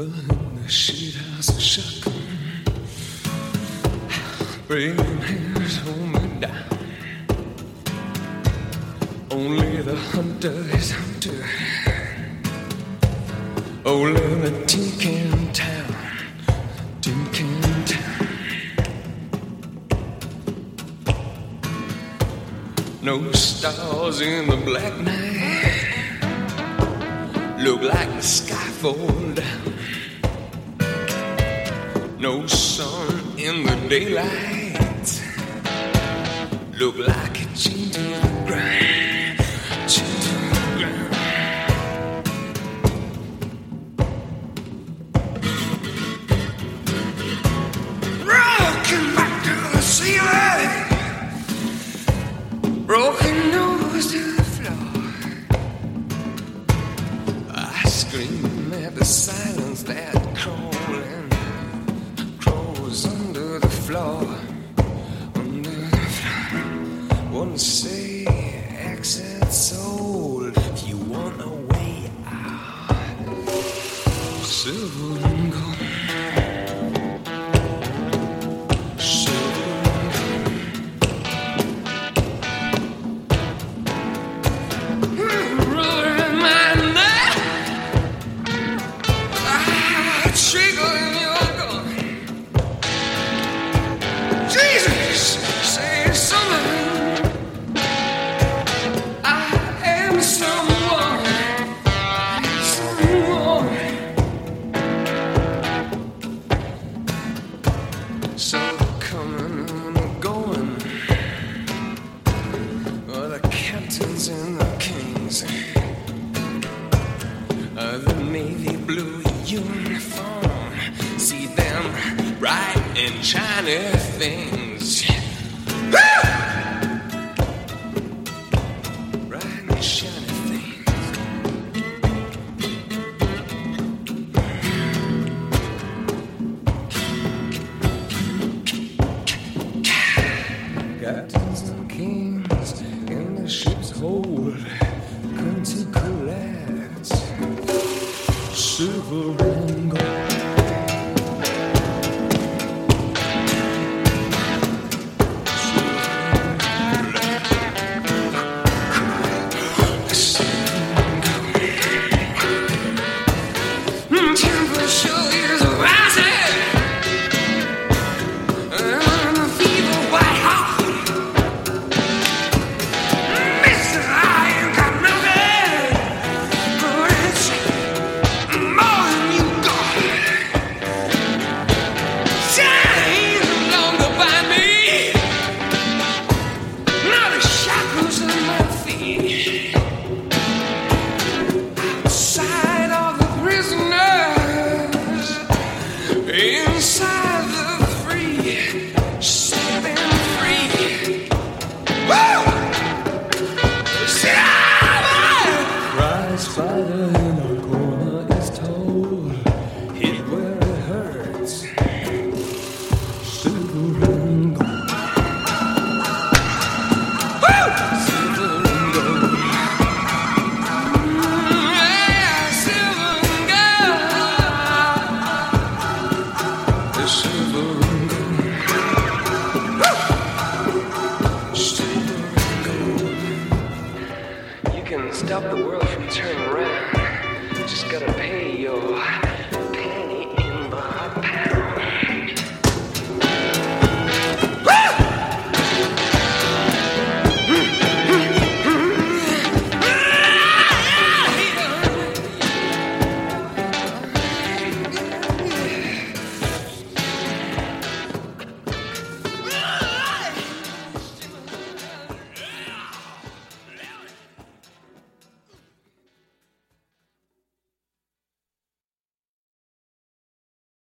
in the shit house of shotgun, bringing his homie down. Only the hunter is hunter. Oh, little tin can town, tin can town. No stars in the black night. Look like the sky fall down. No sun in the daylight. Look like a chain to the ground. Chain to the ground. Rocking back to the ceiling. Broken nose to the floor. I scream at the silence that crawls under the floor. Under the floor. Wouldn't say exit sold if you want a way out. Silver and gold. So coming and going, oh, the captains and the kings, the navy blue uniform, see them bright and shiny things. Woo! Bright and shiny things. Captains and kings in the ship's hold come to collect silver and gold. Temperature is rising. Inside the free, stepping free. Woo! Sit down! Prize fighter in our corner is told, hit where it hurts. Silver and gold. Woo! Silver and gold. Yeah, silver and gold. Silver and gold. Silver and gold. You can stop the world from turning around. Just gotta pay your